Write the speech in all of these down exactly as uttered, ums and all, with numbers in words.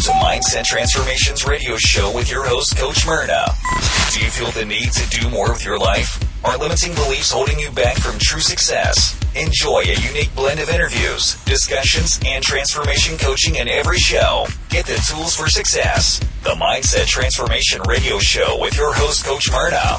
to Mindset Transformations Radio Show with your host, Coach Myrna. Do you feel the need to do more with your life? Are limiting beliefs holding you back from true success? Enjoy a unique blend of interviews, discussions, and transformation coaching in every show. Get the tools for success. The Mindset Transformation Radio Show with your host, Coach Myrna.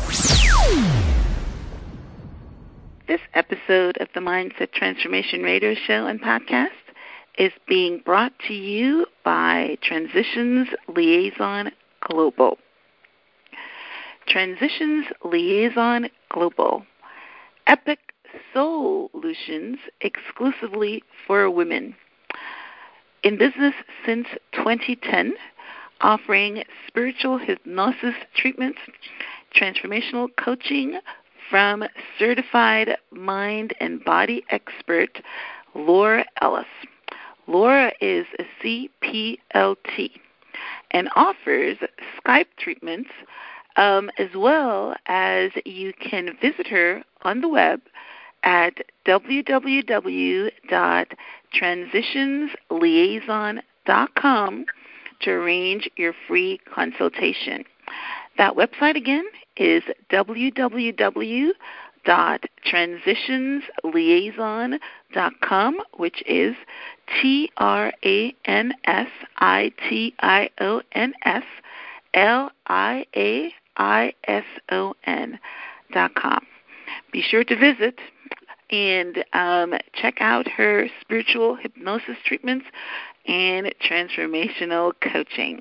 This episode of the Mindset Transformation Radio Show and Podcast is being brought to you by Transitions Liaison Global. Transitions Liaison Global. Epic solutions exclusively for women. In business since twenty ten, offering spiritual hypnosis treatments, transformational coaching from certified mind and body expert Laura Ellis. Laura is a C P L T and offers Skype treatments, um, as well as you can visit her on the web at w w w dot transitions liaison dot com to arrange your free consultation. That website again is w w w dot transitions liaison dot com, which is T R A N S I T I O N S L I A I S O N dot com. Be sure to visit and um, check out her spiritual hypnosis treatments and transformational coaching.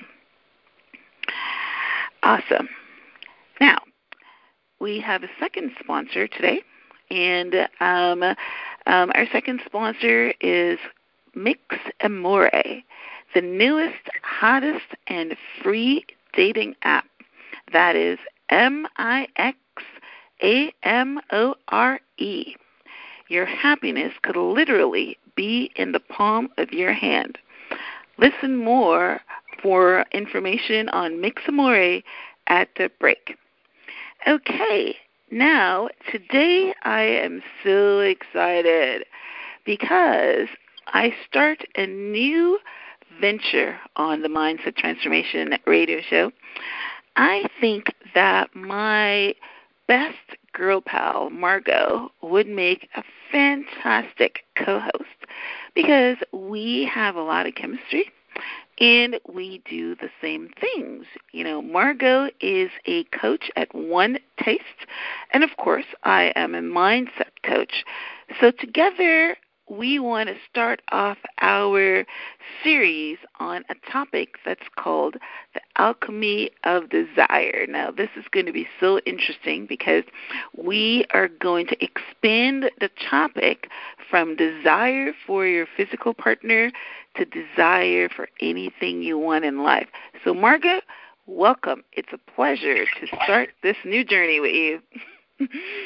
Awesome. Now, we have a second sponsor today, and um, um, our second sponsor is Mix Amore, the newest, hottest, and free dating app. That is M I X A M O R E. Your happiness could literally be in the palm of your hand. Listen more for information on Mix Amore at the break. Okay, now today I am so excited because I start a new venture on the Mindset Transformation Radio Show. I think that my best girl pal, Margot, would make a fantastic co-host because we have a lot of chemistry and we do the same things. You know, Margot is a coach at One Taste, and of course, I am a mindset coach. So together, we want to start off our series on a topic that's called the alchemy of desire. Now, this is going to be so interesting because we are going to expand the topic from desire for your physical partner to desire for anything you want in life. So, Margot, welcome. It's a pleasure to start this new journey with you.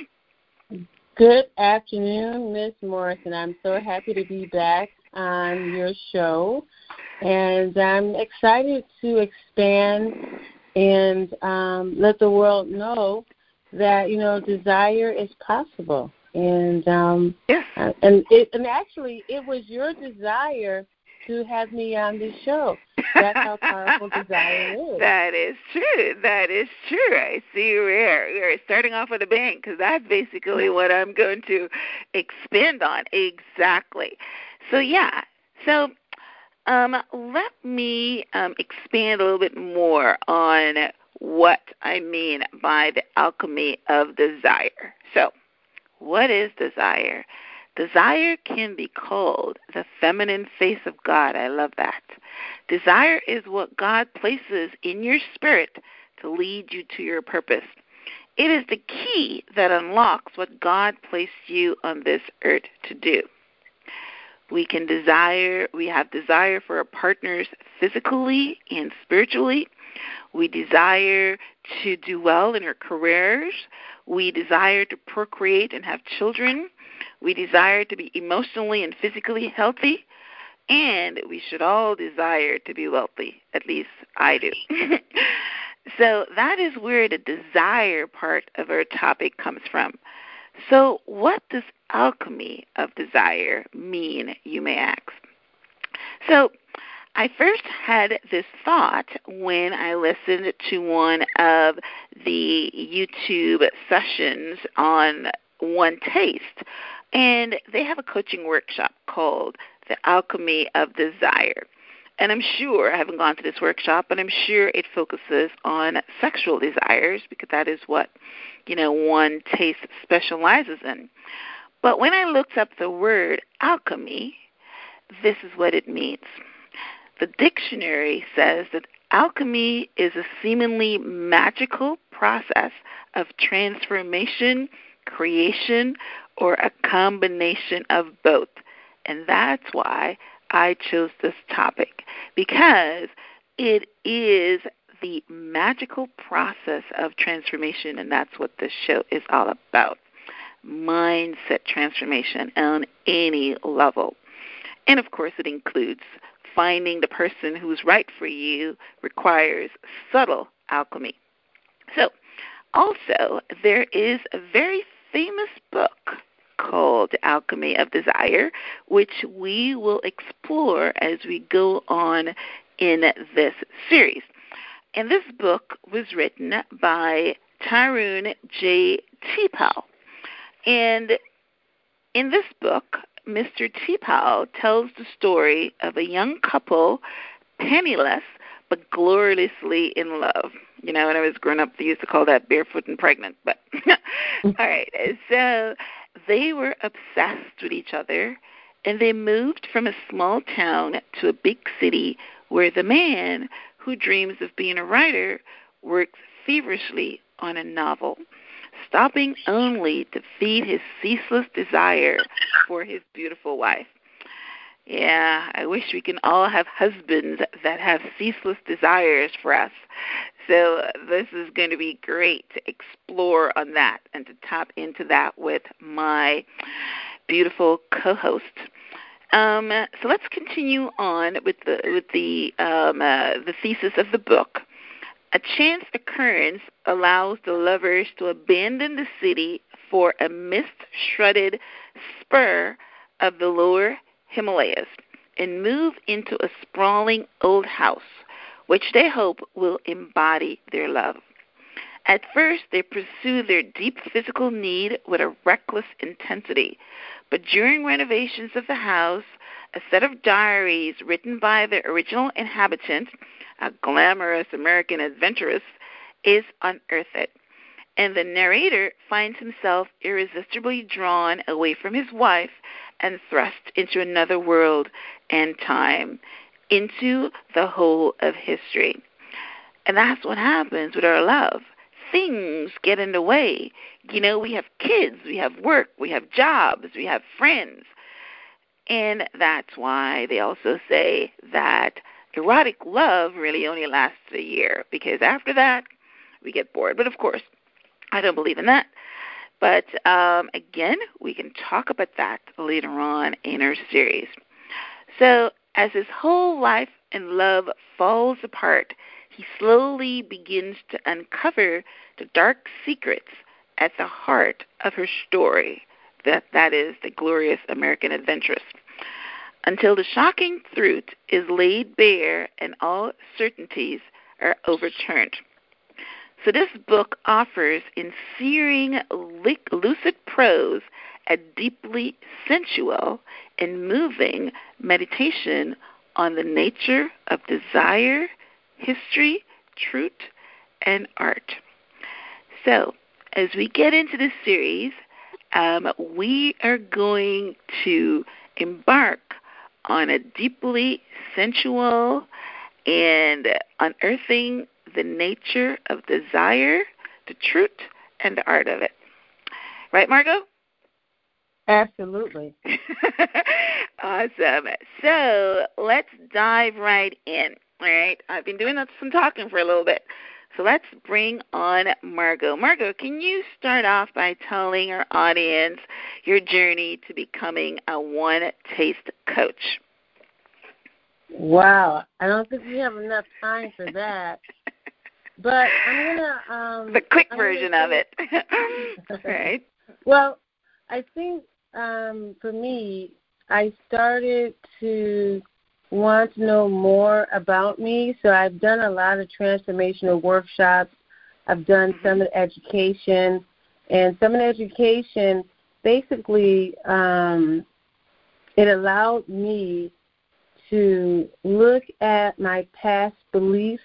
Good afternoon, Miz Morrison. I'm so happy to be back on your show, and I'm excited to expand and um, let the world know that, you know, desire is possible. And um, yes. and it, and actually, it was your desire to have me on this show. That's how powerful desire is. That is true. That is true. I see we're, we're starting off with a bang because that's basically what I'm going to expand on. Exactly. So, yeah. So um, let me um, expand a little bit more on what I mean by the alchemy of desire. So, what is desire? Desire can be called the feminine face of God. I love that. Desire is what God places in your spirit to lead you to your purpose. It is the key that unlocks what God placed you on this earth to do. We can desire, we have desire for our partners physically and spiritually. We desire to do well in our careers. We desire to procreate and have children. We desire to be emotionally and physically healthy, and we should all desire to be wealthy. At least I do. So that is where the desire part of our topic comes from. So what does alchemy of desire mean, you may ask? So I first had this thought when I listened to one of the YouTube sessions on One Taste, and they have a coaching workshop called The Alchemy of Desire. And I'm sure, I haven't gone to this workshop, but I'm sure it focuses on sexual desires because that is what, you know, One Taste specializes in. But when I looked up the word alchemy, this is what it means. The dictionary says that alchemy is a seemingly magical process of transformation, creation, or a combination of both. And that's why I chose this topic, because it is the magical process of transformation, and that's what this show is all about. Mindset transformation on any level. And, of course, it includes finding the person who's right for you requires subtle alchemy. So, also, there is a very famous book called Alchemy of Desire, which we will explore as we go on in this series. And this book was written by Tarun J. Tepal. And in this book, Mister Tepal tells the story of a young couple, penniless but gloriously in love. You know, when I was growing up, they used to call that barefoot and pregnant. But all right, so they were obsessed with each other, and they moved from a small town to a big city where the man who dreams of being a writer works feverishly on a novel, stopping only to feed his ceaseless desire for his beautiful wife. Yeah, I wish we can all have husbands that have ceaseless desires for us. So this is going to be great to explore on that and to tap into that with my beautiful co-host. Um, so let's continue on with the with the um, uh, the thesis of the book. A chance occurrence allows the lovers to abandon the city for a mist-shrouded spur of the lower Himalayas and move into a sprawling old house, which they hope will embody their love. At first, they pursue their deep physical need with a reckless intensity, but during renovations of the house, a set of diaries written by the original inhabitant, a glamorous American adventuress, is unearthed, and the narrator finds himself irresistibly drawn away from his wife and thrust into another world and time, into the whole of history. And that's what happens with our love. Things get in the way. You know, we have kids, we have work, we have jobs, we have friends. And that's why they also say that erotic love really only lasts a year, because after that, we get bored. But, of course, I don't believe in that. But, um, again, we can talk about that later on in our series. So, as his whole life and love falls apart, he slowly begins to uncover the dark secrets at the heart of her story, that, that is, the glorious American adventuress, until the shocking truth is laid bare and all certainties are overturned. So this book offers in searing, lucid prose a deeply sensual and moving meditation on the nature of desire, history, truth, and art. So as we get into this series, um, we are going to embark on a deeply sensual and unearthing the nature of desire, the truth, and the art of it. Right, Margot? Absolutely. Awesome. So let's dive right in. All right. I've been doing some talking for a little bit. So let's bring on Margot. Margot, can you start off by telling our audience your journey to becoming a One Taste coach? Wow. I don't think we have enough time for that. But I'm going to... Um, the quick I'm version gonna of it. Right. Well, I think um, for me, I started to want to know more about me, so I've done a lot of transformational workshops. I've done mm-hmm. some of the education, and some of the education basically um, it allowed me to look at my past beliefs,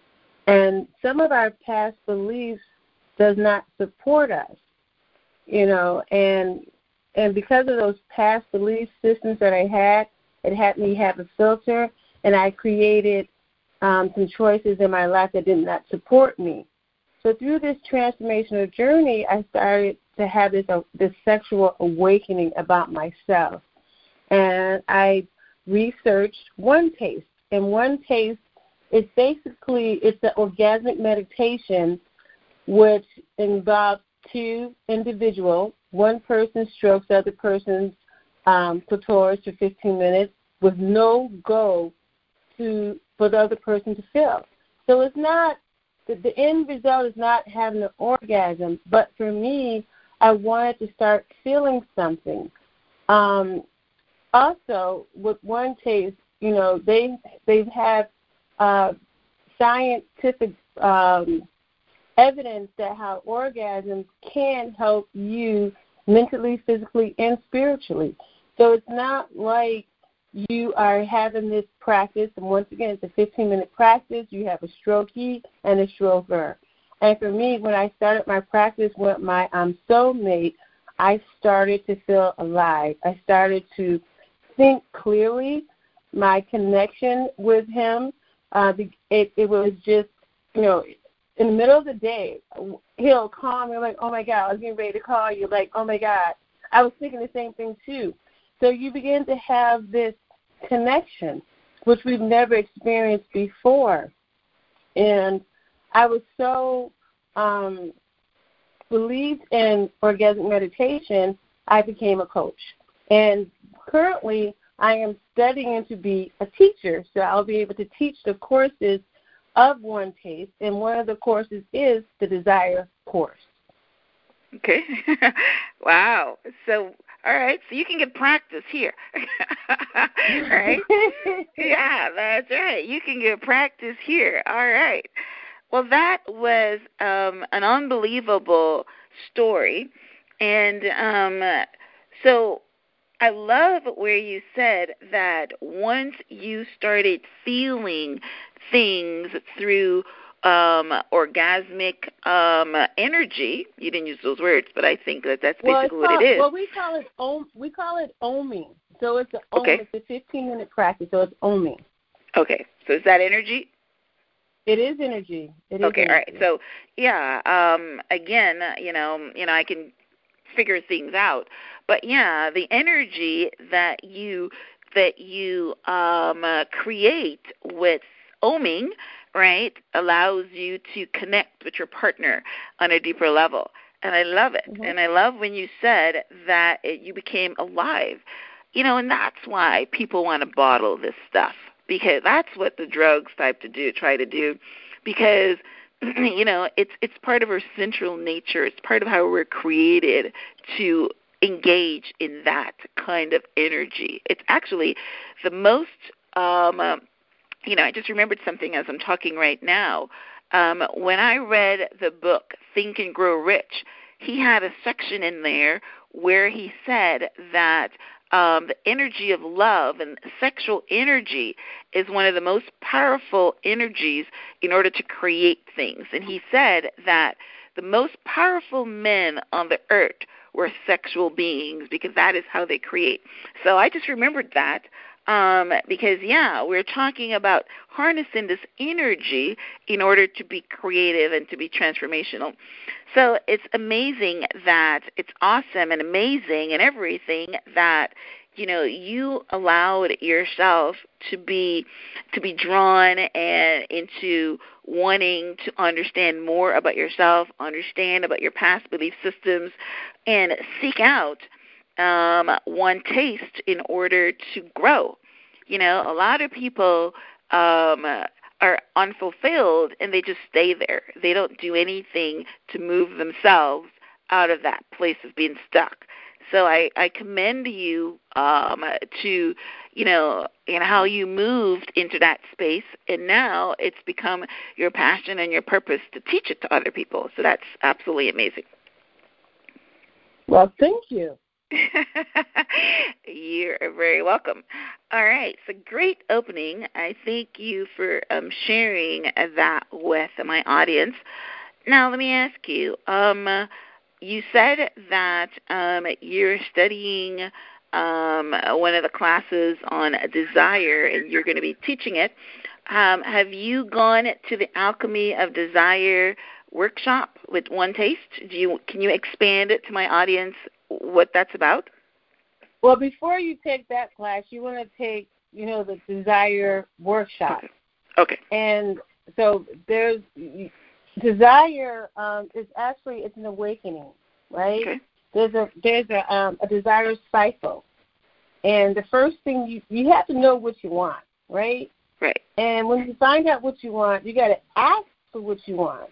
and some of our past beliefs does not support us, you know, and and because of those past belief systems that I had, it had me have a filter, and I created um, some choices in my life that did not support me. So through this transformational journey, I started to have this uh, this sexual awakening about myself, and I researched One Taste, and One Taste is basically it's an orgasmic meditation, which involves two individuals. One person strokes the other person's um, clitoris for fifteen minutes with no goal to for the other person to feel. So it's not the, the end result is not having an orgasm, but for me, I wanted to start feeling something. Um, also, with One Taste, you know, they they've had uh, scientific um, evidence that how orgasms can help you mentally, physically, and spiritually. So it's not like you are having this practice, and once again, it's a fifteen-minute practice. You have a strokee and a stroker. And for me, when I started my practice with my um, soulmate, I started to feel alive. I started to think clearly. My connection with him, uh, it, it was just, you know, in the middle of the day, he'll call me, like, oh, my God, I was getting ready to call you, like, oh, my God. I was thinking the same thing, too. So you begin to have this connection, which we've never experienced before. And I was so um, believed in orgasmic meditation, I became a coach. And currently, I am studying to be a teacher, so I'll be able to teach the courses of One Taste, and one of the courses is the Desire course. Okay. Wow. So, all right, so you can get practice here. Right? Yeah, that's right. You can get practice here. All right. Well, that was um, an unbelievable story. And um, so I love where you said that once you started feeling things through um, orgasmic um, energy, you didn't use those words, but I think that that's basically well, what it is. Well, we call it om- we call it oming. So it's a om- okay. It's a fifteen-minute practice, so it's oming. Okay. So is that energy? It is energy. It is okay. Energy. All right. So yeah. Um, again, you know, you know, I can figure things out, but yeah, the energy that you that you um, uh, create with oming, right, allows you to connect with your partner on a deeper level. And I love it. Mm-hmm. And I love when you said that it, you became alive. You know, and that's why people want to bottle this stuff, because that's what the drugs type to do, try to do, because, you know, it's it's part of our central nature. It's part of how we're created to engage in that kind of energy. It's actually the most, um, uh, you know, I just remembered something as I'm talking right now. Um, when I read the book Think and Grow Rich, he had a section in there where he said that um, the energy of love and sexual energy is one of the most powerful energies in order to create things. And he said that the most powerful men on the earth were sexual beings, because that is how they create. So I just remembered that. Um, because, yeah, we're talking about harnessing this energy in order to be creative and to be transformational. So it's amazing that it's awesome and amazing and everything that, you know, you allowed yourself to be to be drawn and into wanting to understand more about yourself, understand about your past belief systems, and seek out Um, One Taste in order to grow. You know, a lot of people um, are unfulfilled and they just stay there. They don't do anything to move themselves out of that place of being stuck. So I, I commend you um, to, you know, and how you moved into that space, and now it's become your passion and your purpose to teach it to other people. So that's absolutely amazing. Well, thank you. You're very welcome. All right, so great opening. I thank you for um, sharing that with my audience. Now, let me ask you, um, you said that um, you're studying um, one of the classes on desire, and you're going to be teaching it. Um, have you gone to the Alchemy of Desire workshop with One Taste? Do you, can you expand it to my audience what that's about? Well, before you take that class, you want to take, you know, the Desire workshop. Okay. okay. And so there's desire um, is actually it's an awakening, right? Okay. There's a there's a um, a desire cycle, and the first thing you you have to know what you want, right? Right. And when you find out what you want, you got to ask for what you want.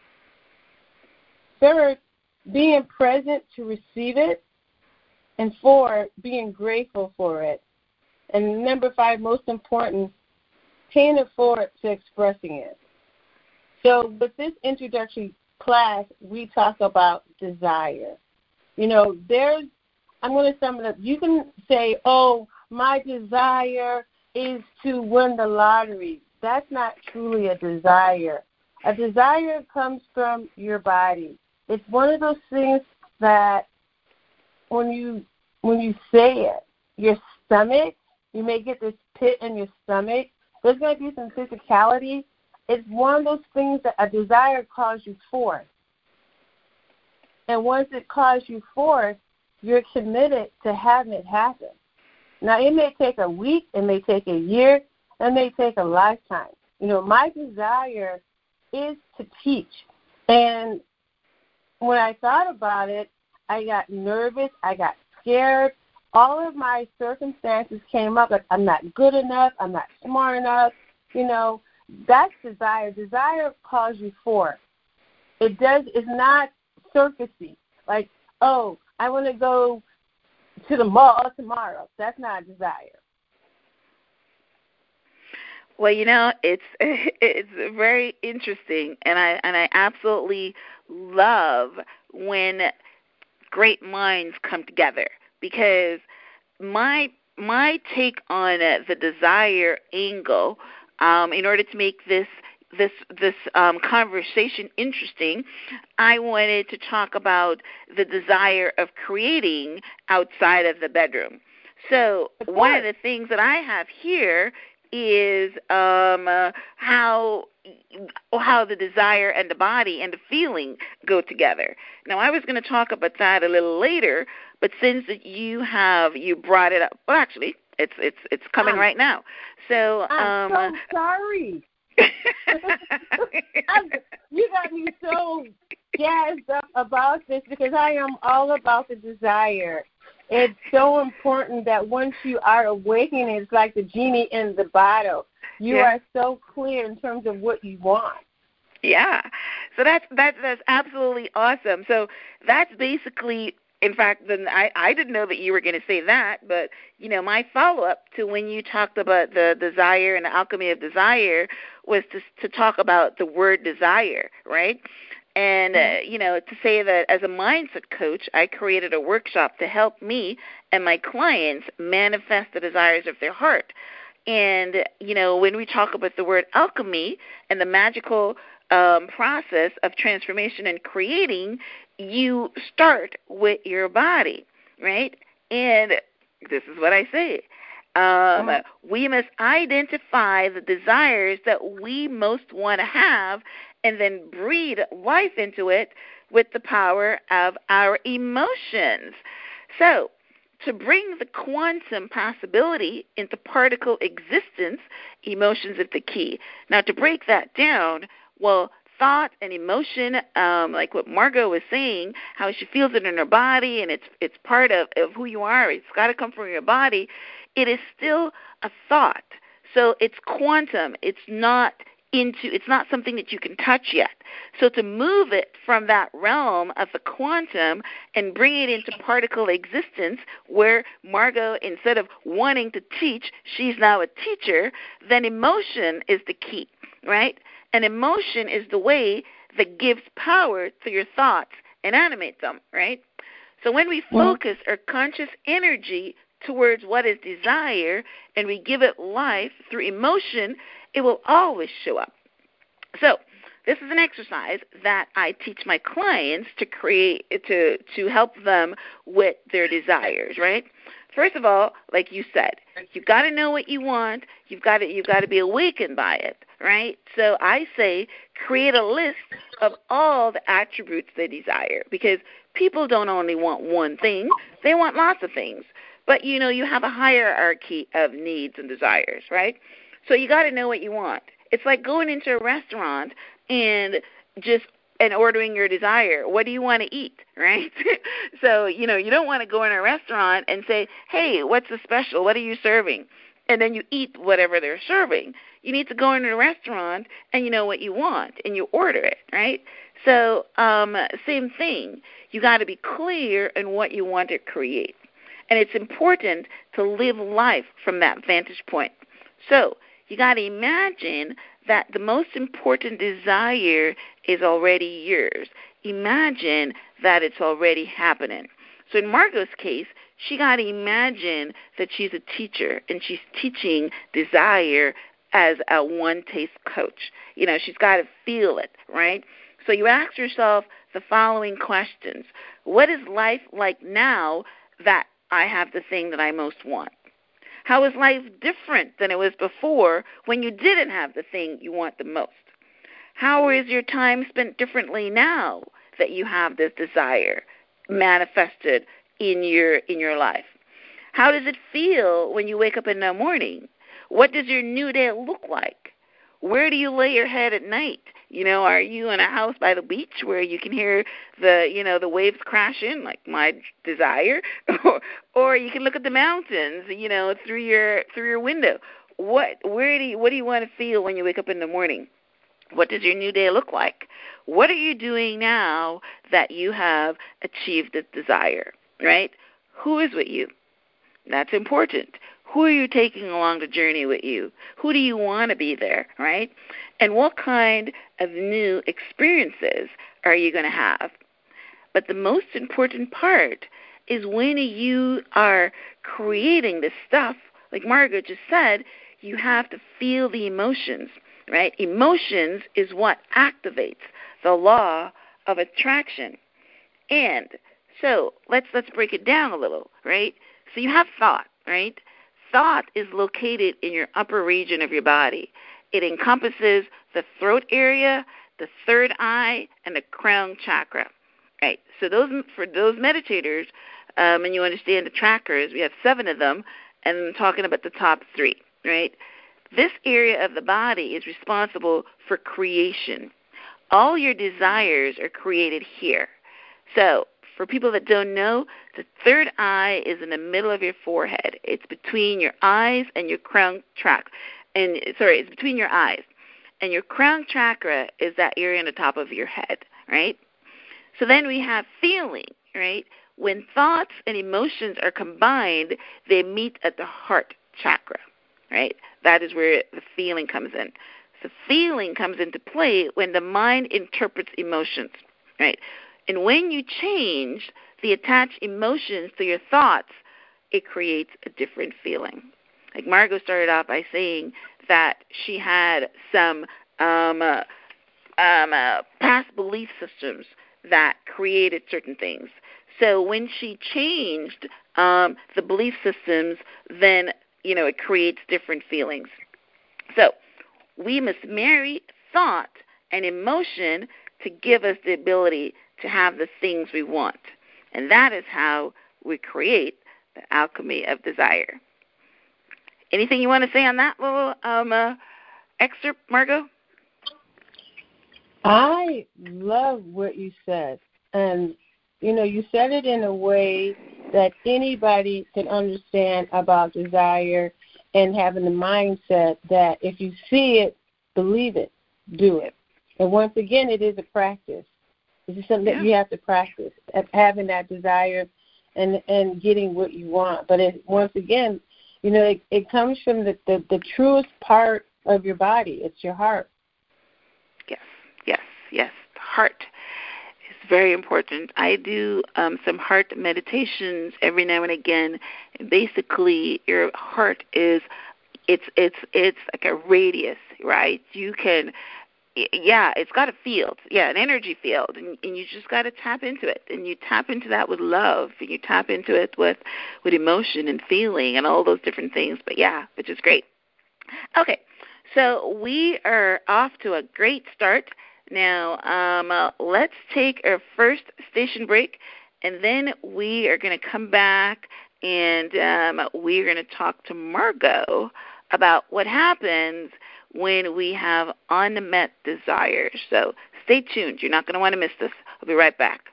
Third, being present to receive it. And four, being grateful for it. And number five, most important, paying it forward to expressing it. So with this introductory class, we talk about desire. You know, there's, I'm going to sum it up. You can say, oh, my desire is to win the lottery. That's not truly a desire. A desire comes from your body. It's one of those things that when you when you say it, your stomach, you may get this pit in your stomach. There's going to be some physicality. It's one of those things that a desire calls you forth. And once it calls you forth, you're committed to having it happen. Now, it may take a week, it may take a year, it may take a lifetime. You know, my desire is to teach. And when I thought about it, I got nervous, I got scared. All of my circumstances came up, like I'm not good enough, I'm not smart enough. You know, that's desire. Desire calls you forth. It does, it's not surfacey. Like, oh, I want to go to the mall tomorrow. That's not a desire. Well, you know, it's it's very interesting, and I and I absolutely love when great minds come together, because my my take on uh, the desire angle, um, in order to make this this this um, conversation interesting, I wanted to talk about the desire of creating outside of the bedroom. So one of the things that I have here is um, uh, how how the desire and the body and the feeling go together. Now, I was going to talk about that a little later, but since you have you brought it up, well, actually, it's it's it's coming I'm, right now. So I'm um, so sorry. I'm, you got me so jazzed up about this because I am all about the desire. It's so important that once you are awakening, it's like the genie in the bottle. You yeah. are so clear in terms of what you want. Yeah. So that's that's that's absolutely awesome. So that's basically, in fact, then I, I didn't know that you were going to say that, but, you know, my follow-up to when you talked about the desire and the alchemy of desire was to to talk about the word desire, right? And, uh, you know, to say that as a mindset coach, I created a workshop to help me and my clients manifest the desires of their heart. And, you know, when we talk about the word alchemy and the magical um, process of transformation and creating, you start with your body, right? And this is what I say. Um, uh-huh. We must identify the desires that we most want to have and then breathe life into it with the power of our emotions. So, to bring the quantum possibility into particle existence, emotions are the key. Now, to break that down, well, thought and emotion, um, like what Margot was saying, how she feels it in her body, and it's it's part of, of who you are. It's got to come from your body. It is still a thought. So it's quantum. It's not into, it's not something that you can touch yet. So to move it from that realm of the quantum and bring it into particle existence where Margot, instead of wanting to teach, she's now a teacher, then emotion is the key, right? And emotion is the way that gives power to your thoughts and animates them, right? So when we focus our conscious energy towards what is desire and we give it life through emotion, it will always show up. So this is an exercise that I teach my clients to create, to to help them with their desires, right? First of all, like you said, you've got to know what you want. You've got to you've got to be awakened by it, right? So I say create a list of all the attributes they desire, because people don't only want one thing, they want lots of things. But, you know, you have a hierarchy of needs and desires, right? So you got to know what you want. It's like going into a restaurant and just and ordering your desire. What do you want to eat, right? So, you know, you don't want to go in a restaurant and say, hey, what's the special? What are you serving? And then you eat whatever they're serving. You need to go into a restaurant and you know what you want and you order it, right? So um, same thing. You got to be clear in what you want to create. And it's important to live life from that vantage point. So you got to imagine that the most important desire is already yours. Imagine that it's already happening. So in Margot's case, she got to imagine that she's a teacher and she's teaching desire as a one-taste coach. You know, she's got to feel it, right? So you ask yourself the following questions. What is life like now that I have the thing that I most want? How is life different than it was before when you didn't have the thing you want the most? How is your time spent differently now that you have this desire manifested in your in your life? How does it feel when you wake up in the morning? What does your new day look like? Where do you lay your head at night? You know, are you in a house by the beach where you can hear the, you know, the waves crash in, like my desire, or, or you can look at the mountains, you know, through your through your window. What, where do you, what do you want to feel when you wake up in the morning? What does your new day look like? What are you doing now that you have achieved this desire, right? Who is with you? That's important. Who are you taking along the journey with you? Who do you want to be there, right? And what kind of new experiences are you going to have? But the most important part is when you are creating this stuff, like Margot just said, you have to feel the emotions, right? Emotions is what activates the law of attraction. And so let's let's break it down a little, right? So you have thought, right? Thought is located in your upper region of your body. It encompasses the throat area, the third eye, and the crown chakra. Right. So those for those meditators, um, and you understand the chakras, we have seven of them, and I'm talking about the top three. Right. This area of the body is responsible for creation. All your desires are created here. So for people that don't know, the third eye is in the middle of your forehead. It's between your eyes and your crown chakra. And sorry, it's between your eyes. And your crown chakra is that area on the top of your head, right? So then we have feeling, right? When thoughts and emotions are combined, they meet at the heart chakra, right? That is where the feeling comes in. So feeling comes into play when the mind interprets emotions, right? And when you change the attached emotions to your thoughts, it creates a different feeling. Like Margot started off by saying that she had some um, uh, um, uh, past belief systems that created certain things. So when she changed um, the belief systems, then, you know, it creates different feelings. So we must marry thought and emotion to give us the ability to have the things we want. And that is how we create the alchemy of desire. Anything you want to say on that little um, uh, excerpt, Margot? I love what you said. And, you know, you said it in a way that anybody can understand about desire and having the mindset that if you see it, believe it. do it. And once again, it is a practice. This is something yeah. that you have to practice, having that desire and and getting what you want. But it, once again, you know, it, it comes from the, the, the truest part of your body. It's your heart. Yes, yes, yes. The heart is very important. I do um, some heart meditations every now and again. Basically, your heart is it's it's it's like a radius, right? You can. Yeah, it's got a field, yeah, an energy field, and, and you just got to tap into it, and you tap into that with love, and you tap into it with, with emotion and feeling and all those different things, but yeah, which is great. Okay, so we are off to a great start. Now, um, uh, let's take our first station break, and then we are going to come back, and um, we're going to talk to Margot about what happens when we have unmet desires. So stay tuned. You're not going to want to miss this. I'll be right back.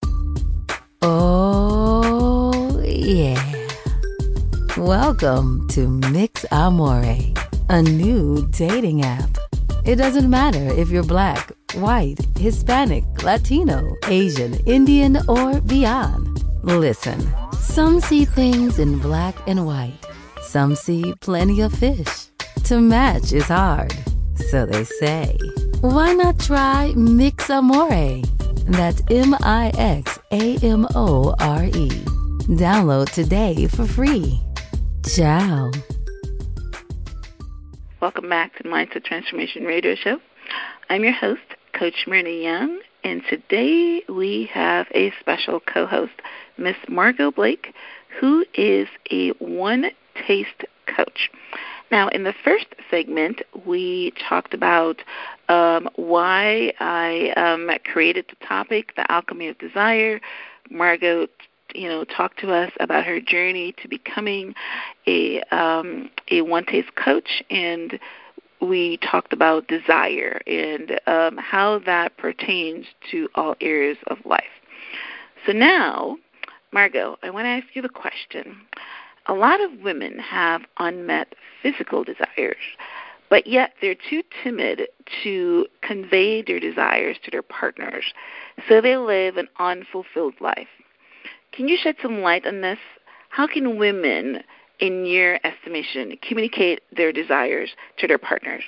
Oh, yeah. Welcome to Mix Amore, a new dating app. It doesn't matter if you're black, white, Hispanic, Latino, Asian, Indian, or beyond. Listen, some see things in black and white. Some see plenty of fish. To match is hard, so they say. Why not try Mix Amore? That's M I X A M O R E. Download today for free. Ciao. Welcome back to the Mindset Transformation Radio Show. I'm your host, Coach Myrna Young, and today we have a special co-host, Miss Margot Blake, who is a one-taste coach. Now, in the first segment, we talked about um, why I um, created the topic, the alchemy of desire. Margot, you know, talked to us about her journey to becoming a um, a one-taste coach, and we talked about desire and um, how that pertains to all areas of life. So now, Margot, I want to ask you the question. A lot of women have unmet physical desires, but yet they're too timid to convey their desires to their partners, so they live an unfulfilled life. Can you shed some light on this? How can women, in your estimation, communicate their desires to their partners?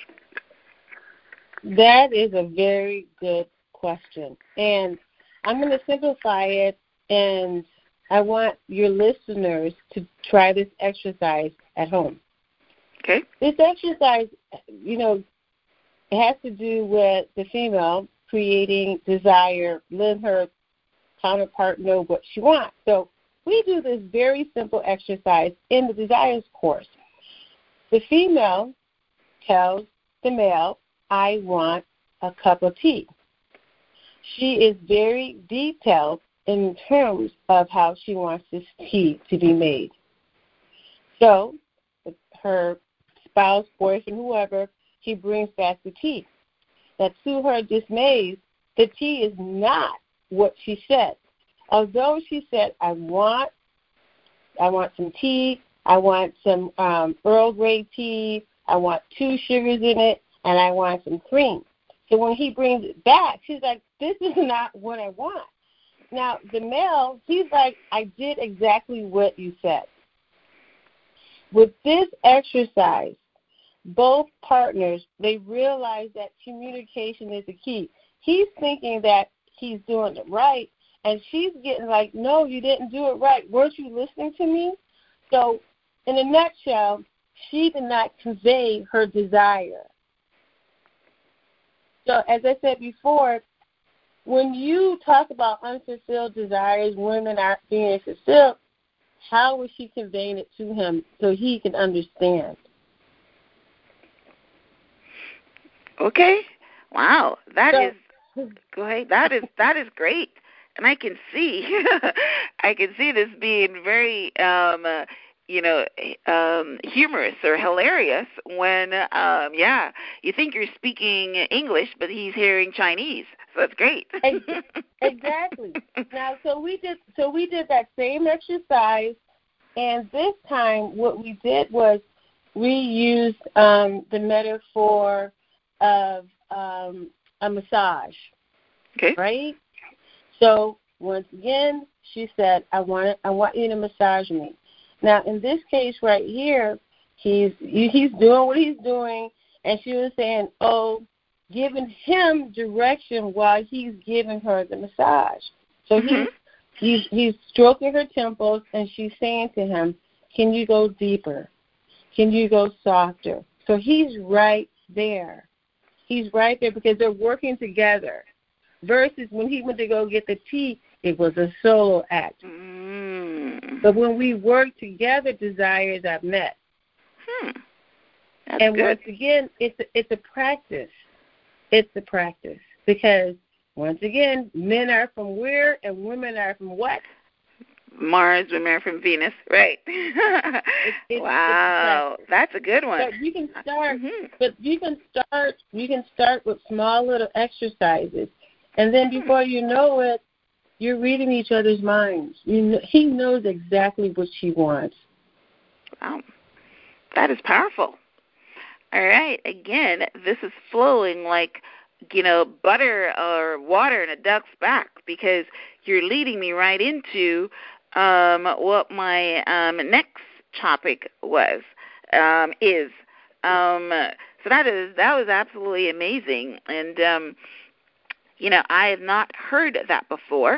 That is a very good question, and I'm going to simplify it, and I want your listeners to try this exercise at home. Okay. This exercise, you know, it has to do with the female creating desire, letting her counterpart know what she wants. So we do this very simple exercise in the desires course. The female tells the male, I want a cup of tea. She is very detailed in terms of how she wants this tea to be made. So her spouse, boyfriend, whoever, he brings back the tea. That to her dismay, the tea is not what she said. Although she said, I want, I want some tea, I want some um, Earl Grey tea, I want two sugars in it, and I want some cream. So when he brings it back, she's like, this is not what I want. Now, the male, he's like, I did exactly what you said. With this exercise, both partners, they realize that communication is the key. He's thinking that he's doing it right, and she's getting like, no, you didn't do it right. Weren't you listening to me? So, in a nutshell, she did not convey her desire. So, as I said before, when you talk about unfulfilled desires, women aren't being fulfilled, how was she conveying it to him so he can understand? Okay. Wow. That so, is go ahead. That is that is great. And I can see I can see this being very um uh, you know, um, humorous or hilarious when, um, yeah, you think you're speaking English, but he's hearing Chinese. So that's great. Exactly. Now, so we did, so we did that same exercise, and this time what we did was we used um, the metaphor of um, a massage. Okay. Right? So once again, she said, I want I want you to massage me. Now, in this case right here, he's he's doing what he's doing, and she was saying, oh, giving him direction while he's giving her the massage. So mm-hmm. he's, he's, he's stroking her temples, and she's saying to him, can you go deeper? Can you go softer? So he's right there. He's right there because they're working together. Versus when he went to go get the tea, it was a solo act. Mm. But when we work together, desires are met. Hmm. That's and good. once again, it's a, it's a practice. It's a practice because, once again, men are from where and women are from what? Mars, women are from Venus, right? it's, it's, wow, it's that's a good one. But you can start. Mm-hmm. But you can start. You can start with small little exercises. And then before you know it, you're reading each other's minds. You know, he knows exactly what she wants. Wow. That is powerful. All right. Again, this is flowing like, you know, butter or water in a duck's back because you're leading me right into um, what my um, next topic was, um, is. Um, so that is that was absolutely amazing. And, um You know, I have not heard that before,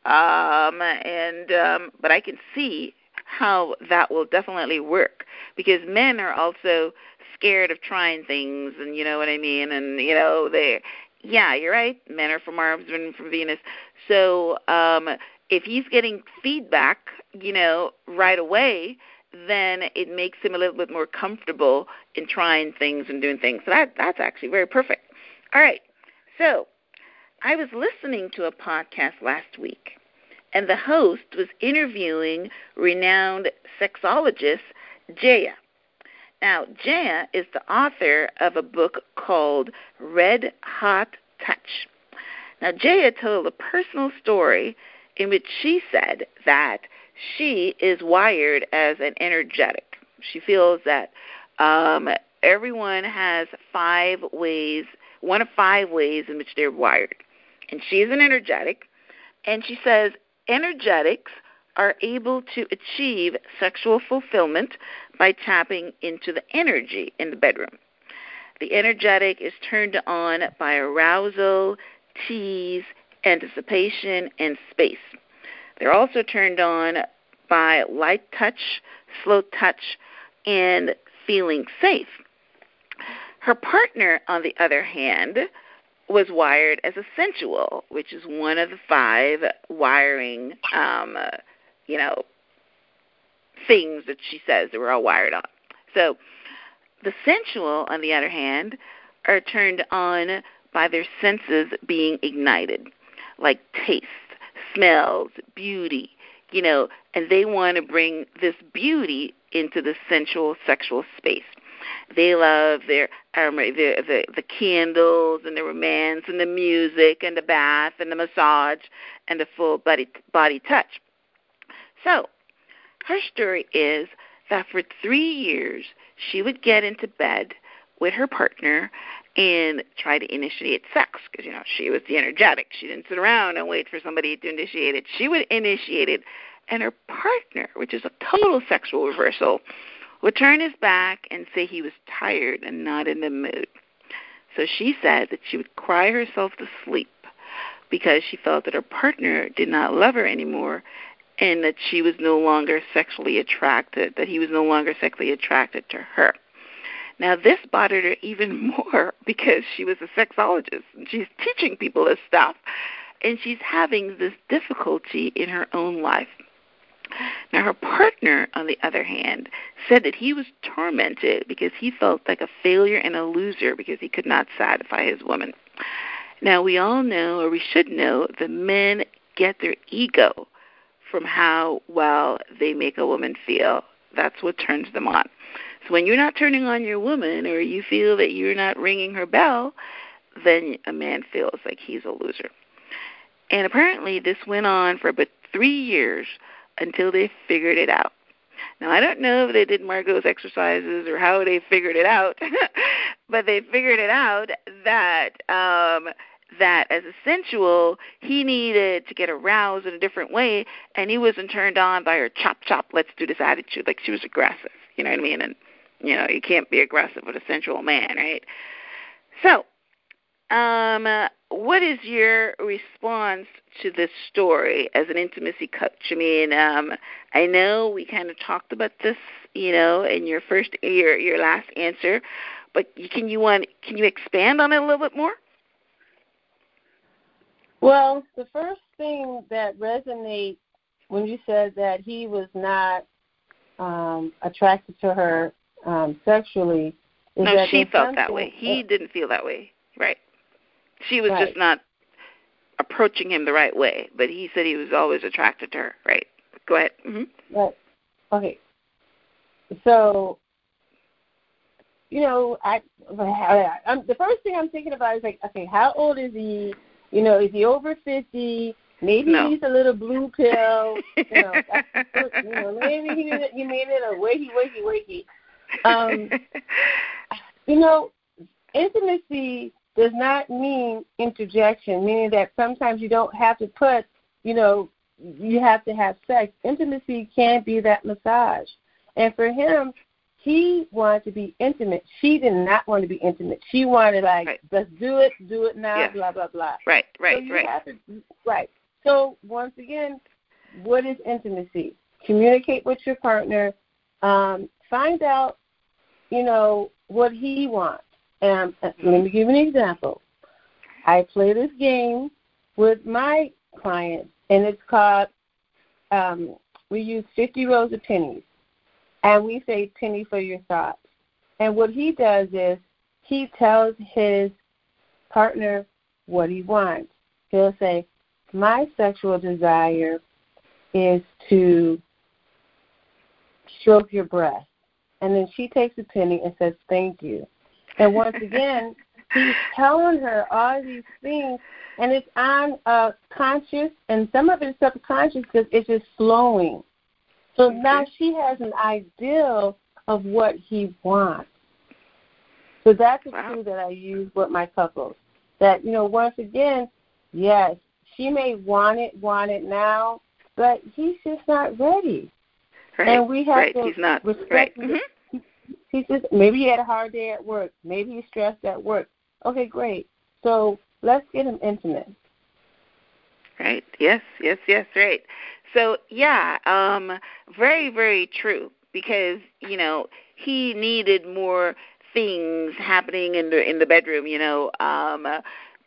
um, and um, but I can see how that will definitely work because men are also scared of trying things, and you know what I mean. And you know, they, yeah, you're right. Men are from Mars, women from Venus. So um, if he's getting feedback, you know, right away, then it makes him a little bit more comfortable in trying things and doing things. So that that's actually very perfect. All right, so. I was listening to a podcast last week, and the host was interviewing renowned sexologist Jaya. Now, Jaya is the author of a book called Red Hot Touch. Now, Jaya told a personal story in which she said that she is wired as an energetic. She feels that um, everyone has five ways, one of five ways in which they're wired. And she is an energetic, and she says energetics are able to achieve sexual fulfillment by tapping into the energy in the bedroom. The energetic is turned on by arousal, tease, anticipation, and space. They're also turned on by light touch, slow touch, and feeling safe. Her partner, on the other hand, was wired as a sensual, which is one of the five wiring, um, uh, you know, things that she says that we're all wired on. So the sensual, on the other hand, are turned on by their senses being ignited, like taste, smells, beauty, you know, and they want to bring this beauty into the sensual sexual space. They love their um, the, the the candles and the romance and the music and the bath and the massage and the full body body touch. So her story is that for three years she would get into bed with her partner and try to initiate sex because, you know, she was the energetic. She didn't sit around and wait for somebody to initiate it. She would initiate it, and her partner, which is a total sexual reversal, would turn his back and say he was tired and not in the mood. So she said that she would cry herself to sleep because she felt that her partner did not love her anymore and that she was no longer sexually attracted, that he was no longer sexually attracted to her. Now, this bothered her even more because she was a sexologist and she's teaching people this stuff, and she's having this difficulty in her own life. Now, her partner, on the other hand, said that he was tormented because he felt like a failure and a loser because he could not satisfy his woman. Now, we all know, or we should know, that men get their ego from how well they make a woman feel. That's what turns them on. So when you're not turning on your woman, or you feel that you're not ringing her bell, then a man feels like he's a loser. And apparently this went on for about three years until they figured it out. Now, I don't know if they did Margot's exercises or how they figured it out, but they figured it out that um, that as a sensual, he needed to get aroused in a different way, and he wasn't turned on by her chop, chop, let's do this attitude, like she was aggressive, you know what I mean? And, you know, you can't be aggressive with a sensual man, right? So, um, uh, what is your response to this story as an intimacy coach? I mean, um, I know we kind of talked about this, you know, in your first, your your last answer, but can you want can you expand on it a little bit more? Well, the first thing that resonates when you said that he was not um, attracted to her um, sexually is no, that she felt that way. He didn't feel that way, right? She was right. just not approaching him the right way, but he said he was always attracted to her, right? Go ahead. Mm-hmm. Right. Okay. So, you know, I, I I'm, the first thing I'm thinking about is like, okay, how old is he? You know, is he over fifty? Maybe no. he's a little blue pill. You know, that's, you know maybe he you made it a wakey, wakey, wakey. Um, you know, intimacy does not mean interjection, meaning that sometimes you don't have to put, you know, you have to have sex. Intimacy can be that massage. And for him, he wanted to be intimate. She did not want to be intimate. She wanted, like, right. let's do it, do it now, yeah. blah, blah, blah. Right, right, so you right. Have to, right. So, once again, what is intimacy? Communicate with your partner. Um, find out, you know, what he wants. And um, let me give you an example. I play this game with my clients, and it's called, um, we use fifty rows of pennies, and we say penny for your thoughts. And what he does is he tells his partner what he wants. He'll say, my sexual desire is to stroke your breast. And then she takes a penny and says, thank you. And once again, he's telling her all these things, and it's on uh, conscious, and some of it is subconscious because it's just flowing. So okay. now she has an ideal of what he wants. So that's a wow. tool that I use with my couples. That, you know, once again, yes, she may want it, want it now, but he's just not ready. Right. And we have right. to he's not. respect right. Mm-hmm. He says, maybe he had a hard day at work. Maybe he's stressed at work. Okay, great. So let's get him intimate. Right. Yes, yes, yes, right. So, yeah, um, very, very true because, you know, he needed more things happening in the in the bedroom, you know. Um, uh,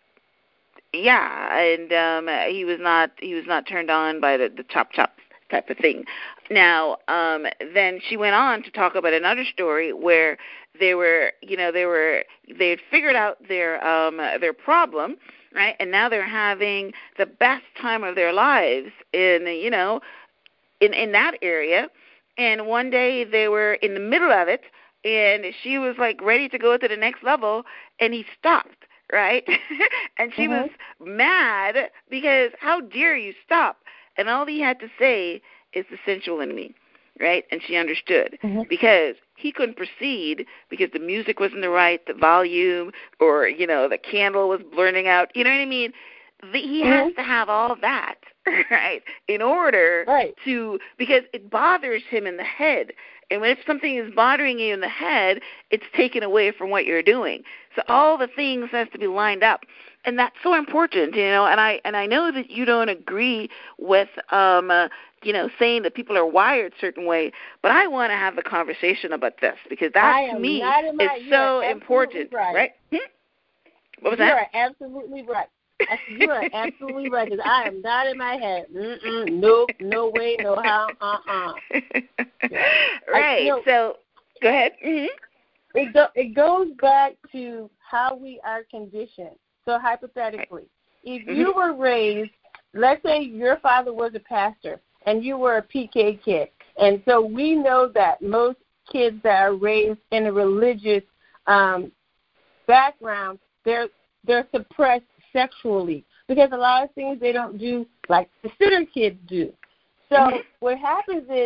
yeah, and um, he was not he was not turned on by the, the chop chop type of thing. Now, um, then she went on to talk about another story where they were, you know, they were they had figured out their um, their problem, right? And now they're having the best time of their lives in, you know, in in that area. And one day they were in the middle of it, and she was like ready to go to the next level, and he stopped, right? And she mm-hmm. was mad because how dare you stop? And all he had to say is the sensual in me, right? And she understood mm-hmm. because he couldn't proceed because the music wasn't the right, the volume, or, you know, the candle was burning out. You know what I mean? The, he mm-hmm. has to have all that, right, in order right. to, because it bothers him in the head. And when if something is bothering you in the head, it's taken away from what you're doing. So all the things has to be lined up. And that's so important, you know, and I and I know that you don't agree with, um, uh, you know, saying that people are wired a certain way, but I want to have a conversation about this because that, to me, my, is so important, right? right? Hmm? What was you that? You are absolutely right. You are absolutely right because I am not in my head. Mm-mm, nope, no way, no how, uh-uh. Yeah. Right, I, you know, so go ahead. Mm-hmm. It, go, it goes back to how we are conditioned. So hypothetically, if you were raised, let's say your father was a pastor and you were a P K kid, and so we know that most kids that are raised in a religious um, background, they're they're suppressed sexually because a lot of things they don't do like the sitter kids do. So mm-hmm. what happens is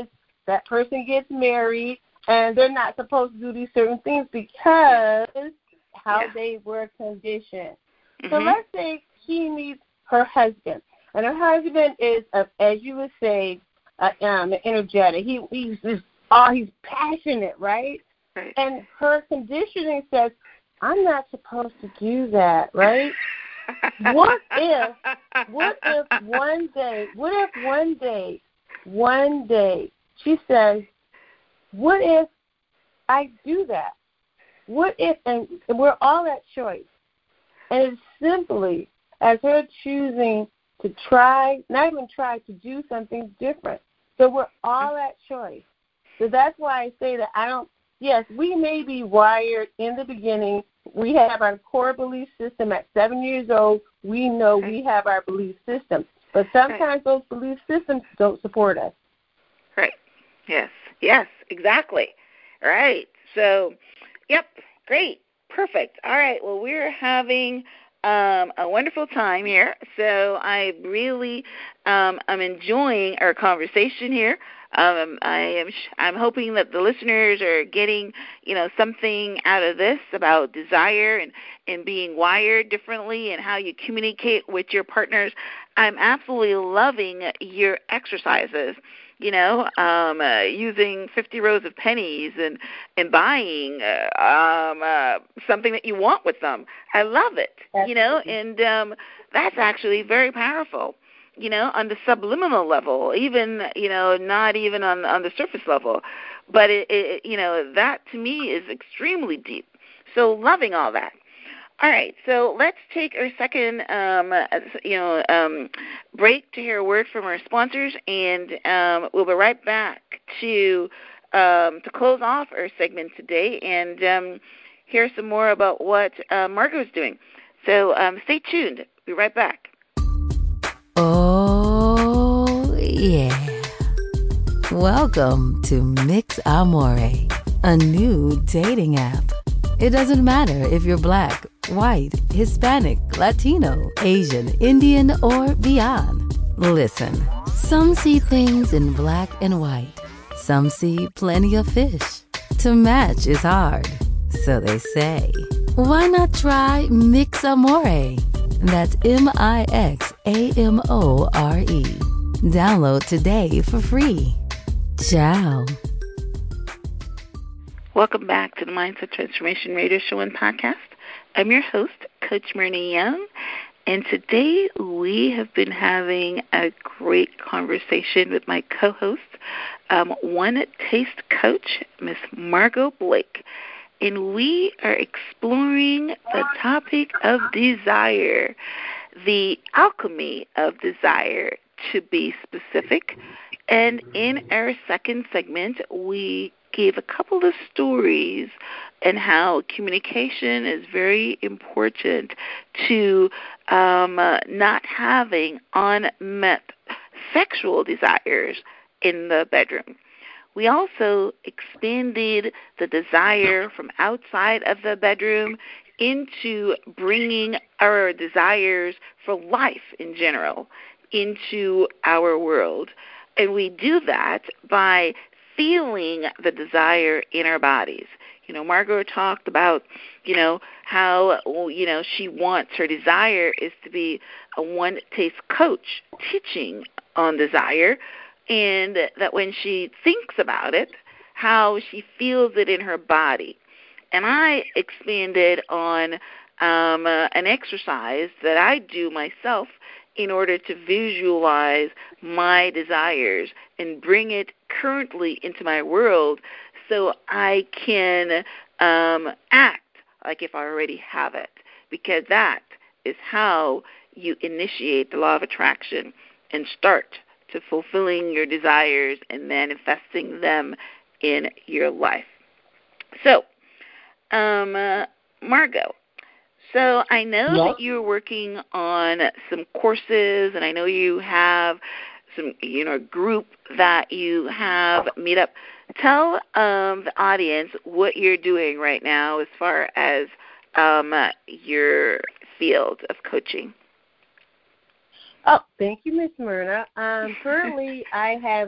that person gets married, and they're not supposed to do these certain things because how yeah. they were conditioned. Mm-hmm. So let's say she meets her husband, and her husband is, a, as you would say, uh, um, energetic. He he's just, oh, he's passionate, right? Right. And her conditioning says, I'm not supposed to do that, right? What if, what if one day, what if one day, one day she says, what if I do that? What if, and we're all at choice. And it's simply as her choosing to try, not even try, to do something different. So we're all at choice. So that's why I say that I don't, yes, we may be wired in the beginning. We have our core belief system at seven years old. We know right. we have our belief system. But sometimes right. those belief systems don't support us. Right. Yes. Yes, exactly. Right. So, yep, great. Perfect. All right. Well, we're having um, a wonderful time here. So I really um, I'm enjoying our conversation here. Um, I am. I'm hoping that the listeners are getting, you know, something out of this about desire and, and being wired differently and how you communicate with your partners. I'm absolutely loving your exercises. You know, um, uh, using fifty rows of pennies and and buying uh, um, uh, something that you want with them. I love it. Absolutely. You know, and um, that's actually very powerful. You know, on the subliminal level, even, you know, not even on on the surface level. But, it, it, you know, that to me is extremely deep. So loving all that. All right, so let's take our second, um, you know, um, break to hear a word from our sponsors, and um, we'll be right back to um, to close off our segment today and um, hear some more about what uh, Margot is doing. So um, stay tuned. We'll be right back. Oh, yeah. Welcome to Mix Amore, a new dating app. It doesn't matter if you're black, white, Hispanic, Latino, Asian, Indian, or beyond. Listen, some see things in black and white. Some see plenty of fish. To match is hard. So they say, why not try Mix Amore? That's M I X A M O R E. Download today for free. Ciao. Welcome back to the Mindset Transformation Radio Show and Podcast. I'm your host, Coach Myrna Young, and today we have been having a great conversation with my co-host, um, One Taste Coach, Miss Margot Blake, and we are exploring the topic of desire, the alchemy of desire, to be specific. And in our second segment, we gave a couple of stories and how communication is very important to um, uh, not having unmet sexual desires in the bedroom. We also expanded the desire from outside of the bedroom into bringing our desires for life in general into our world. And we do that by feeling the desire in our bodies. You know, Margot talked about, you know, how, you know, she wants, her desire is to be a one-taste coach teaching on desire, and that when she thinks about it, how she feels it in her body. And I expanded on um, uh, an exercise that I do myself in order to visualize my desires and bring it currently into my world so I can um, act like if I already have it, because that is how you initiate the law of attraction and start to fulfilling your desires and manifesting them in your life. So, um, uh, Margot, so I know yeah. that you're working on some courses, and I know you have some, you know, group that you have meet up. Tell um, the audience what you're doing right now as far as um, uh, your field of coaching. Oh, thank you, Miz Myrna. Um, currently, I have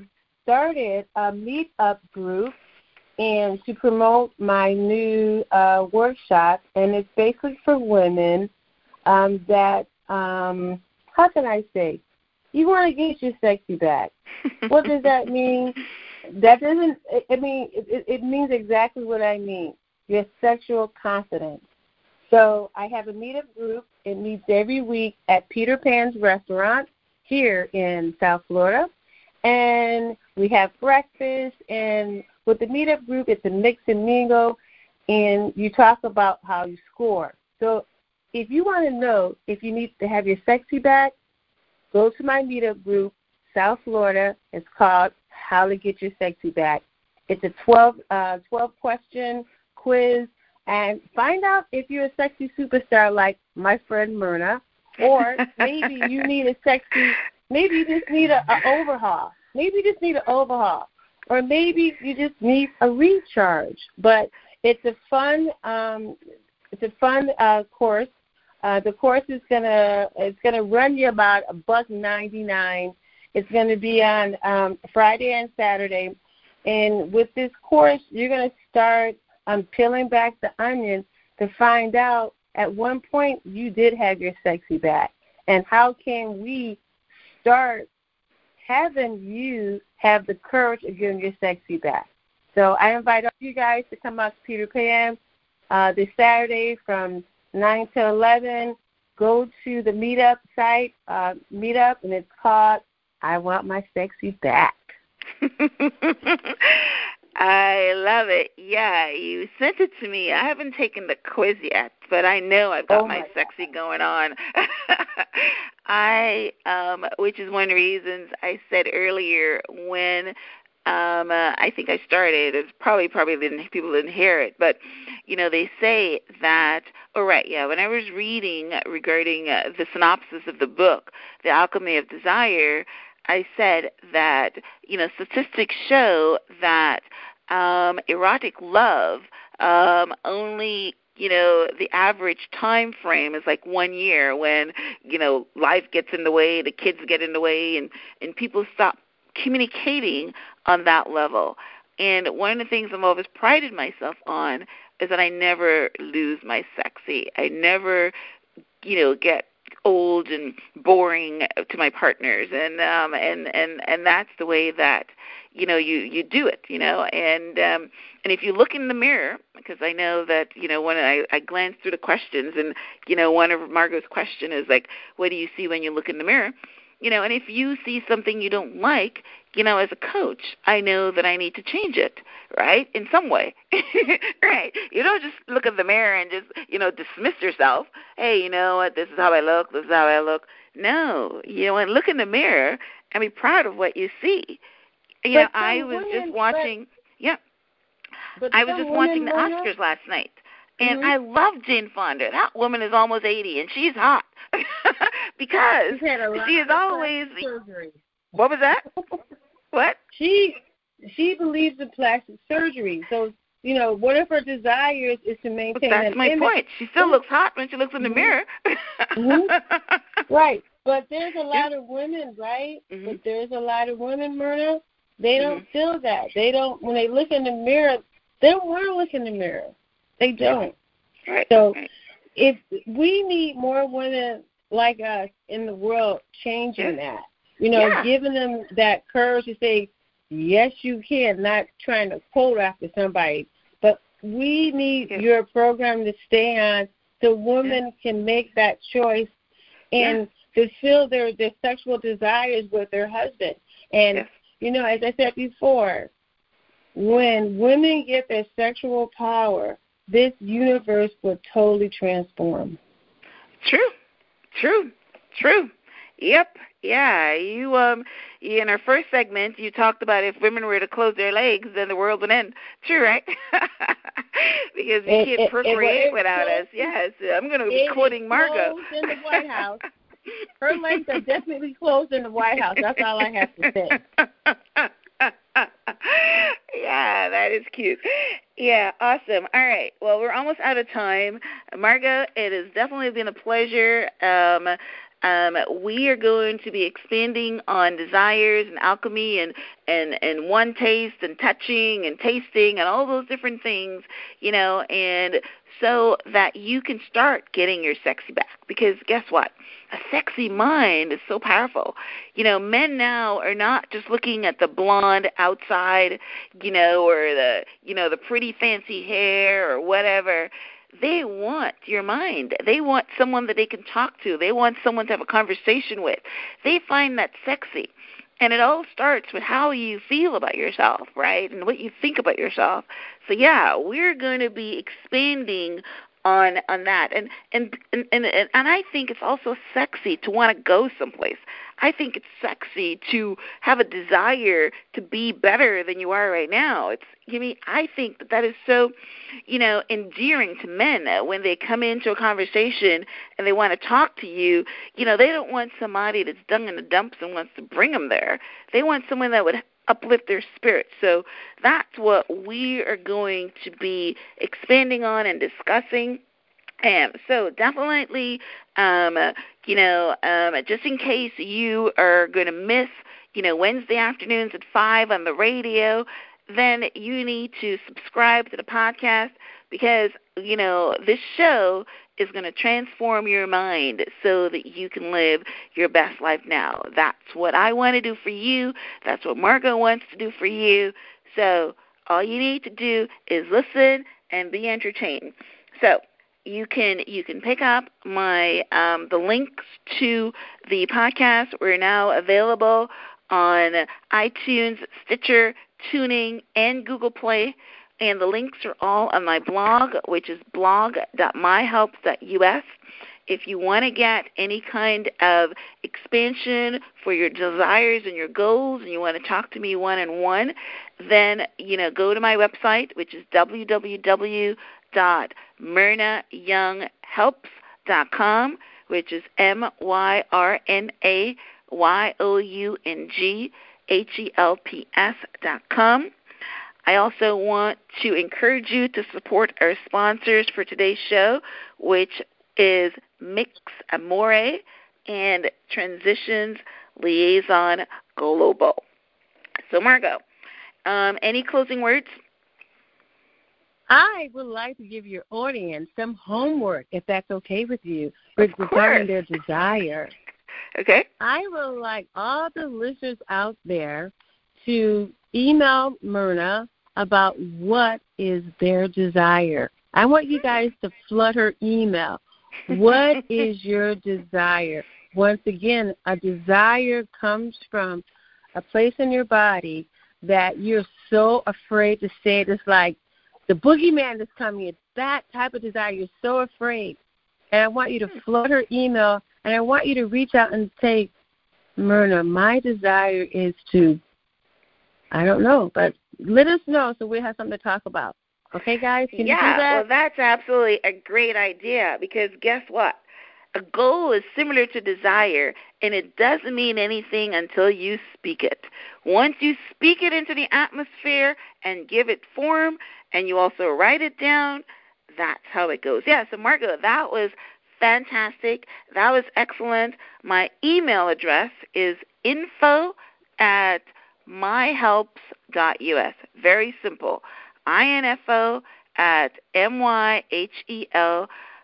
started a meetup group and to promote my new uh, workshop, and it's basically for women um, that, um, how can I say, you want to get your sexy back. What does that mean? That doesn't, I mean, it, it means exactly what I mean, your sexual confidence. So I have a meetup group. It meets every week at Peter Pan's Restaurant here in South Florida. And we have breakfast, and with the meetup group, it's a mix and mingle, and you talk about how you score. So if you want to know if you need to have your sexy back, go to my meetup group, South Florida. It's called How to Get Your Sexy Back. It's a twelve, uh, twelve question quiz, and find out if you're a sexy superstar like my friend Myrna, or maybe you need a sexy, maybe you just need an overhaul. Maybe you just need an overhaul. Or maybe you just need a recharge. But it's a fun, um, it's a fun uh, course. Uh, the course is gonna it's gonna run you about a buck ninety nine. It's gonna be on um, Friday and Saturday. And with this course, you're gonna start um, peeling back the onion to find out at one point you did have your sexy back, and how can we start having you have the courage of getting your sexy back. So I invite all you guys to come out to Peter Pan uh, this Saturday from nine to eleven. Go to the meetup site, uh, meetup, and it's called I Want My Sexy Back. I love it. Yeah, you sent it to me. I haven't taken the quiz yet, but I know I've got oh my, my sexy going on. I, um, which is one of the reasons I said earlier when um, uh, I think I started, it's probably probably didn't, people didn't hear it, but, you know, they say that, oh, right, yeah, when I was reading regarding uh, the synopsis of the book, The Alchemy of Desire, I said that, you know, statistics show that um, erotic love um, only, you know, the average time frame is like one year when, you know, life gets in the way, the kids get in the way, and, and people stop communicating on that level. And one of the things I've always prided myself on is that I never lose my sexy. I never, you know, get old and boring to my partners, and um and and and that's the way that, you know, you you do it, you know. And um and if you look in the mirror, because I know that, you know, when I, I glanced through the questions, and, you know, one of Margot's question is like, what do you see when you look in the mirror? You know, and if you see something you don't like, you know, as a coach, I know that I need to change it, right, in some way, right? You don't just look at the mirror and just, you know, dismiss yourself. Hey, you know what, this is how I look, this is how I look. No, you know, and look in the mirror and be proud of what you see. You but know, I was women, just watching, but, yeah, but I was just watching the women, Oscars last night. And mm-hmm. I love Jane Fonda. That woman is almost eighty, and she's hot because she is always. Surgery. What was that? What? She she believes in plastic surgery. So, you know, one of her desires is to maintain. But that's an my image. point. She still looks hot when she looks in the mm-hmm. mirror. mm-hmm. Right. But there's a lot of women, right? Mm-hmm. But there's a lot of women, Myrna. They don't mm-hmm. feel that. They don't. When they look in the mirror, they don't want to look in the mirror. They don't. Right. So right. if we need more women like us in the world changing yeah. that, you know, yeah. giving them that courage to say, yes, you can, not trying to quote after somebody. But we need yeah. your program to stay on so women yeah. can make that choice and yeah. fulfill their, their sexual desires with their husband. And, yes. you know, as I said before, when women get their sexual power, this universe will totally transform. True, true, true. Yep, yeah. You um, in our first segment, you talked about if women were to close their legs, then the world would end. True, right? Because you it, can't it, procreate it, without it, us. Yes, I'm going to be quoting Margot. In the White House, her legs are definitely closed in the White House. That's all I have to say. Yeah, that is cute. Yeah, awesome. All right. Well, we're almost out of time. Margot, it has definitely been a pleasure. Um, Um, we are going to be expanding on desires and alchemy and, and, and one taste and touching and tasting and all those different things, you know, and so that you can start getting your sexy back. Because guess what? A sexy mind is so powerful. You know, men now are not just looking at the blonde outside, you know, or the, you know, the pretty fancy hair or whatever. They want your mind. They want someone that they can talk to. They want someone to have a conversation with. They find that sexy. And it all starts with how you feel about yourself, right, and what you think about yourself. So, yeah, we're going to be expanding on on that. And and, and, and, and I think it's also sexy to want to go someplace. I think it's sexy to have a desire to be better than you are right now. It's, you mean, I think that that is so, you know, endearing to men uh, when they come into a conversation and they want to talk to you. You know, they don't want somebody that's dung in the dumps and wants to bring them there. They want someone that would uplift their spirit. So that's what we are going to be expanding on and discussing. And so definitely, um, you know, um, just in case you are going to miss, you know, Wednesday afternoons at five on the radio, then you need to subscribe to the podcast because, you know, this show is going to transform your mind so that you can live your best life now. That's what I want to do for you. That's what Margot wants to do for you. So all you need to do is listen and be entertained. So you can you can pick up my um, the links to the podcast. We're now available on iTunes, Stitcher, Tuning, and Google Play. And the links are all on my blog, which is blog dot my helps dot u s. If you want to get any kind of expansion for your desires and your goals and you want to talk to me one-on-one, then, you know, go to my website, which is w w w dot myrna young helps dot com, which is M Y R N A Y O U N G H E L P S dot com. I also want to encourage you to support our sponsors for today's show, which is Mix Amore and Transitions Liaison Global. So, Margot, um, any closing words? I would like to give your audience some homework, if that's okay with you, regarding their desire. Okay. I would like all the listeners out there to email Myrna about what is their desire. I want you guys to flood her email. What is your desire? Once again, a desire comes from a place in your body that you're so afraid to say it. It's like the boogeyman is coming. It's that type of desire. You're so afraid. And I want you to flood her email, and I want you to reach out and say, Myrna, my desire is to, I don't know, but let us know so we have something to talk about. Okay, guys? Can yeah, you do that? Well, that's absolutely a great idea because guess what? A goal is similar to desire, and it doesn't mean anything until you speak it. Once you speak it into the atmosphere and give it form, and you also write it down, that's how it goes. Yeah, so Margot, that was fantastic. That was excellent. My email address is info at my helps dot u s. Very simple. info at M Y H E L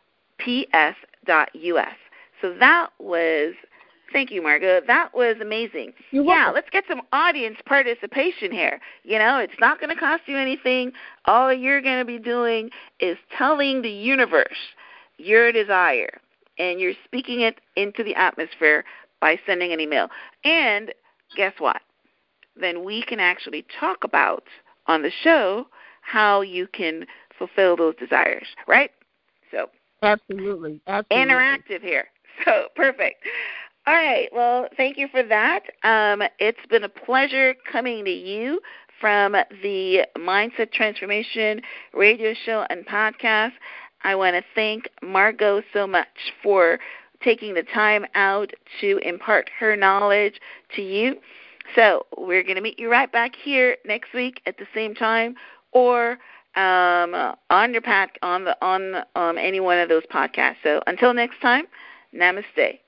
P S dot U S. So that was, thank you, Margot. That was amazing. You're yeah, welcome. Let's get some audience participation here. You know, it's not going to cost you anything. All you're going to be doing is telling the universe your desire, and you're speaking it into the atmosphere by sending an email. And guess what? Then we can actually talk about on the show how you can fulfill those desires, right? So Absolutely. Absolutely. interactive here. So perfect. All right. Well, thank you for that. Um, it's been a pleasure coming to you from the Mindset Transformation radio show and podcast. I want to thank Margot so much for taking the time out to impart her knowledge to you. So we're going to meet you right back here next week at the same time, or um, on your pat on the on um, any one of those podcasts. So until next time, namaste.